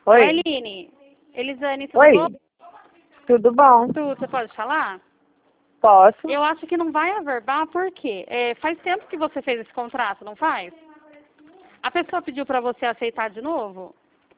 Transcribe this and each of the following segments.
Oi, Oi. Aline. Elisane, tudo Oi. bom? Tudo bom? Você pode falar? Posso? Eu acho que não vai averbar, por quê? Faz tempo que você fez esse contrato, não faz? A pessoa pediu para você aceitar de novo?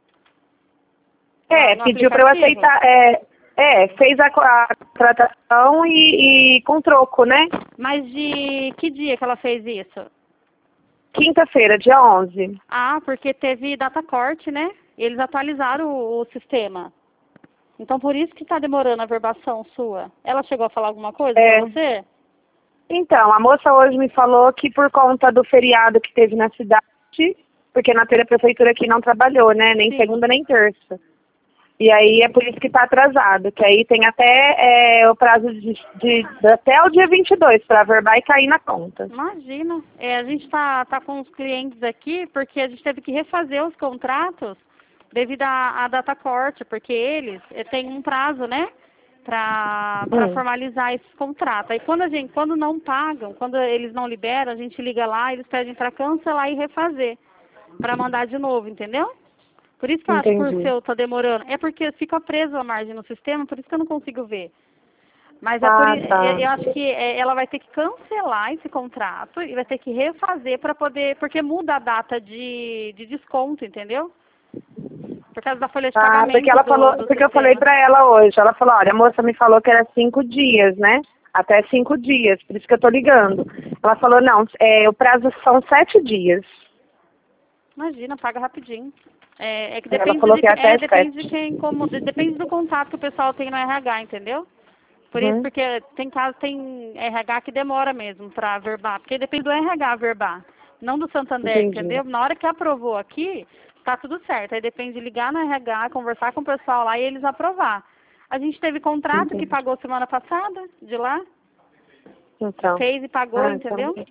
Lá no Pediu para eu aplicativo? aceitar. Fez a contratação e com troco, né? Mas de que dia que ela fez isso? Quinta-feira, dia 11. Ah, porque teve data corte, né? Eles atualizaram o sistema. Então, por isso que está demorando a verbação sua. Ela chegou a falar alguma coisa É. para você? Então, a moça hoje me falou que por conta do feriado que teve na cidade, porque na prefeitura aqui não trabalhou, né? Nem Sim. segunda nem terça. E aí é por isso que está atrasado, que aí tem até o prazo até o dia 22 para averbar e cair na conta. Imagina. A gente tá com os clientes aqui porque a gente teve que refazer os contratos devido à data corte, porque eles têm um prazo, né? Para formalizar esses contratos. Aí quando não pagam, quando eles não liberam, a gente liga lá, eles pedem para cancelar e refazer, para mandar de novo, entendeu? Por isso que eu acho que o Entendi. seu tá demorando. É porque fica preso a margem no sistema, por isso que eu não consigo ver. Mas Ah, tá. eu acho que ela vai ter que cancelar esse contrato e vai ter que refazer para poder, porque muda a data de desconto, entendeu? Por causa da folha de Ah, porque pagamento ela falou, do porque eu falei sistema. pra ela hoje, ela falou, olha, a moça me falou que era 5 dias, né? Até 5 dias, por isso que eu tô ligando. Ela falou, não, o prazo são 7 dias. Imagina, paga rapidinho. É que Ela depende falou que é até depende de 7. quem, depende do contato que o pessoal tem no RH, entendeu? Por isso, Uhum, porque tem RH que demora mesmo para verbar, porque depende do RH verbar, não do Santander, entendi. entendeu? Na hora que aprovou aqui, tá tudo certo. Aí depende de ligar no RH, conversar com o pessoal lá e eles aprovar. A gente teve contrato que Entendi. pagou semana passada, de lá, Então. fez e pagou, Ah, então entendeu?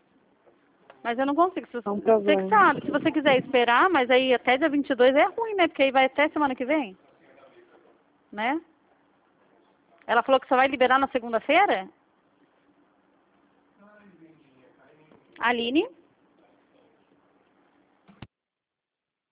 Mas eu não consigo. não é um Você que problema. sabe, se você quiser esperar, mas aí até dia 22 é ruim, né? Porque aí vai até semana que vem, né? Ela falou que só vai liberar na segunda-feira? Aline?